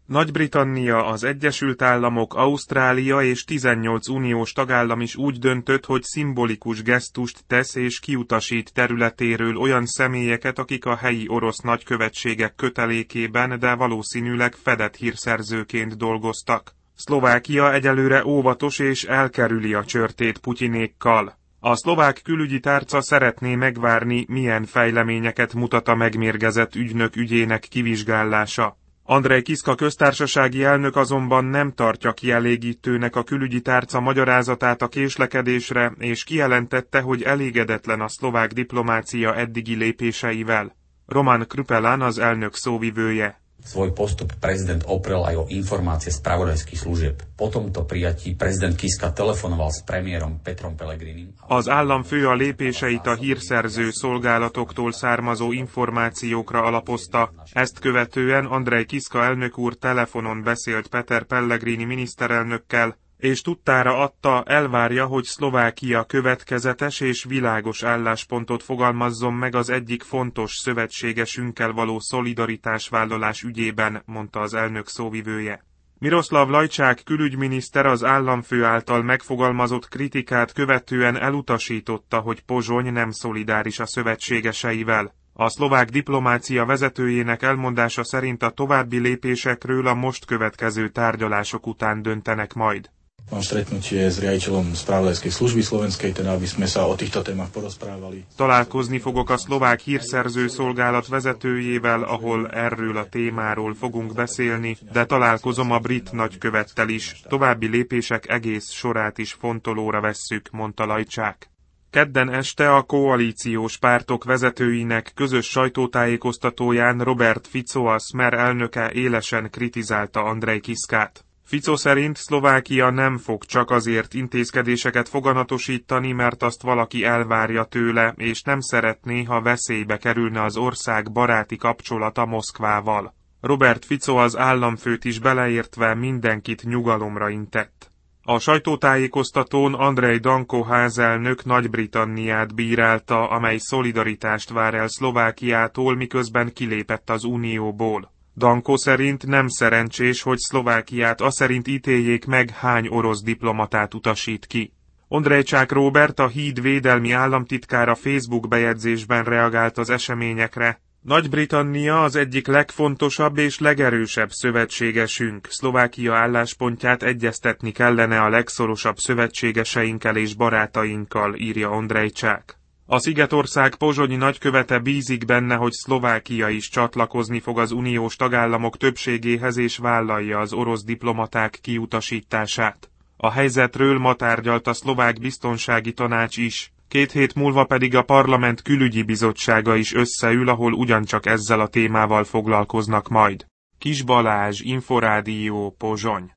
Nagy-Britannia, az Egyesült Államok, Ausztrália és 18 uniós tagállam is úgy döntött, hogy szimbolikus gesztust tesz és kiutasít területéről olyan személyeket, akik a helyi orosz nagykövetségek kötelékében, de valószínűleg fedett hírszerzőként dolgoztak. Szlovákia egyelőre óvatos és elkerüli a csörtét Putyinékkal. A szlovák külügyi tárca szeretné megvárni, milyen fejleményeket mutat a megmérgezett ügynök ügyének kivizsgálása. Andrej Kiska köztársasági elnök azonban nem tartja kielégítőnek a külügyi tárca magyarázatát a késlekedésre, és kijelentette, hogy elégedetlen a szlovák diplomácia eddigi lépéseivel. Roman Krupelán az elnök szóvivője. Svoj postup prezident oprel aj o informácie spravodajských služieb. Po tomto prijatí prezident Kiska telefonoval s premiérom Petrom Pellegrinim. Az államfő a lépéseit a hírszerző szolgálatoktól származó információkra alapozta. Ezt követően Andrej Kiska elnök úr telefonon beszélt Peter Pellegrini miniszterelnökkel, és tudtára adta, elvárja, hogy Szlovákia következetes és világos álláspontot fogalmazzon meg az egyik fontos szövetségesünkkel való szolidaritásvállalás ügyében, mondta az elnök szóvivője. Miroslav Lajčák külügyminiszter az államfő által megfogalmazott kritikát követően elutasította, hogy Pozsony nem szolidáris a szövetségeseivel. A szlovák diplomácia vezetőjének elmondása szerint a további lépésekről a most következő tárgyalások után döntenek majd. Mám stretnutie s riaditeľom spravodajskej služby slovenskej, teda aby sme sa o týchto témach porozprávali. Találkozni fogok a szlovák hírszerző szolgálat vezetőjével, ahol erről a témáról fogunk beszélni, de találkozom a brit nagykövettel is. További lépések egész sorát is fontolóra vesszük, mondta Lajčák. Kedden este a koalíciós pártok vezetőinek közös sajtótájékoztatóján Robert Fico, a Smer elnöke élesen kritizálta Andrej Kiskát. Fico szerint Szlovákia nem fog csak azért intézkedéseket foganatosítani, mert azt valaki elvárja tőle, és nem szeretné, ha veszélybe kerülne az ország baráti kapcsolata Moszkvával. Robert Fico az államfőt is beleértve mindenkit nyugalomra intett. A sajtótájékoztatón Andrej Danko házelnök Nagy-Britanniát bírálta, amely szolidaritást vár el Szlovákiától, miközben kilépett az Unióból. Danko szerint nem szerencsés, hogy Szlovákiát aszerint ítéljék meg, hány orosz diplomatát utasít ki. Ondrejcsák Róbert, a Híd védelmi államtitkára Facebook bejegyzésben reagált az eseményekre. Nagy-Britannia az egyik legfontosabb és legerősebb szövetségesünk. Szlovákia álláspontját egyeztetni kellene a legszorosabb szövetségeseinkkel és barátainkkal, írja Ondrejcsák. A szigetország pozsonyi nagykövete bízik benne, hogy Szlovákia is csatlakozni fog az uniós tagállamok többségéhez és vállalja az orosz diplomaták kiutasítását. A helyzetről ma tárgyalt a szlovák biztonsági tanács is. 2 hét múlva pedig a parlament külügyi bizottsága is összeül, ahol ugyancsak ezzel a témával foglalkoznak majd. Kis Balázs, Inforádió, Pozsony.